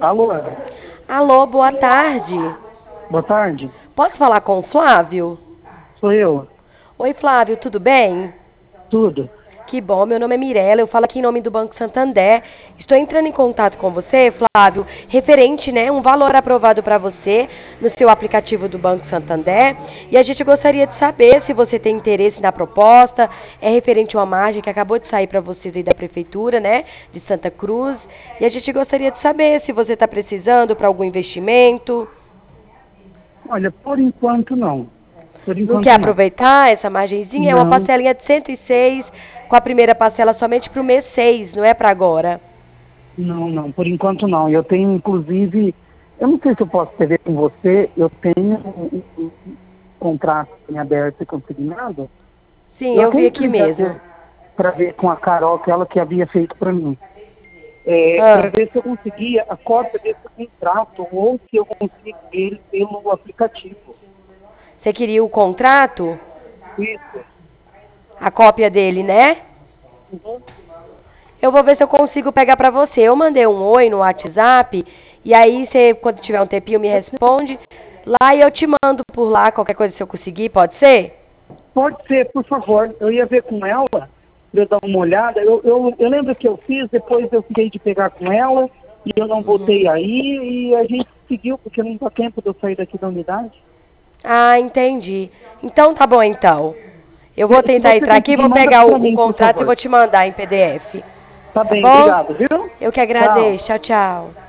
Alô, Alô, boa tarde. boa tarde. Posso falar com o Flávio? Sou eu. Oi, Flávio, tudo bem? Tudo. Que bom, meu nome é Mirella, eu falo aqui em nome do Banco Santander. Estou entrando em contato com você, Flávio, referente, né, um valor aprovado para você no seu aplicativo do Banco Santander. E a gente gostaria de saber se você tem interesse na proposta. É referente a uma margem que acabou de sair para vocês aí da Prefeitura, né, de Santa Cruz. E a gente gostaria de saber se você está precisando para algum investimento. Olha, por enquanto não. Por Não quer enquanto não. aproveitar essa margenzinha? É uma Não, parcelinha de 106, com a primeira parcela somente para o mês 6, não é para agora. não. Por enquanto não. Eu tenho, inclusive, eu não sei se eu posso ver com você, eu tenho um contrato em aberto e consignado. Sim, Eu eu até vi aqui entrei mesmo. para ver com a Carol, que ela que havia feito para mim. Para Ah, ver se eu conseguia a cópia desse contrato ou se eu consigo ele pelo aplicativo. você queria o contrato? Isso. A cópia dele, né? Uhum. Eu vou ver se eu consigo pegar para você. Eu mandei um oi no WhatsApp, e aí você, quando tiver um tempinho, me responde lá e eu te mando por lá qualquer coisa se eu conseguir, pode ser? Pode ser, por favor. Eu ia ver com ela, pra eu dar uma olhada. Eu lembro que eu fiz, depois eu fiquei de pegar com ela, e eu não voltei aí, e a gente seguiu, porque não dá tempo de eu sair daqui da unidade. Ah, entendi. Então tá bom então. Eu vou Se tentar você entrar aqui, conseguir, vou manda pegar para o mim, por contrato e favor. vou te mandar em PDF. Tá Tá bem, bom? obrigado, viu? Eu que Tchau. agradeço. Tchau, tchau.